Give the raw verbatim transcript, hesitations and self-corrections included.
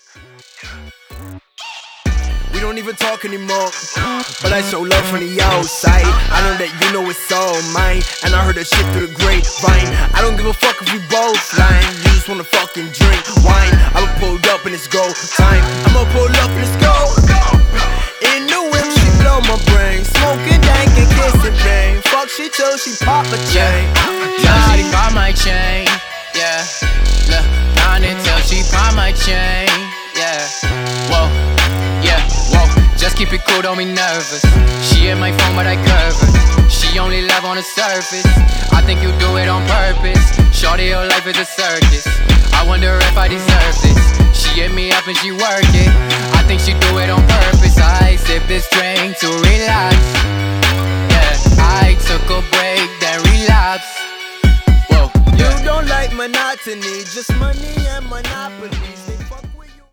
We don't even talk anymore, but I show love from the outside. I know that you know it's all mine, and I heard that shit through the grapevine. I don't give a fuck if we both lying. You just wanna fucking drink wine. I'ma pull up and it's go time. I'ma pull up and it's go. In the whip, she blow my brain. Smoking dank and kissing bang. Fuck she till she pop a chain. Yeah, she pop my chain. Yeah, look, down until she pop my chain. Yeah, whoa. Yeah, whoa, just keep it cool, don't be nervous. She hit my phone but I curve her. She only love on the surface. I think you do it on purpose. Shorty, your life is a circus. I wonder if I deserve this. She hit me up and she work it. I think she do it on purpose. I sip this drink to relax. Yeah, I took a break, then relapse. Whoa, yeah. You don't like monotony, just money and monopolies.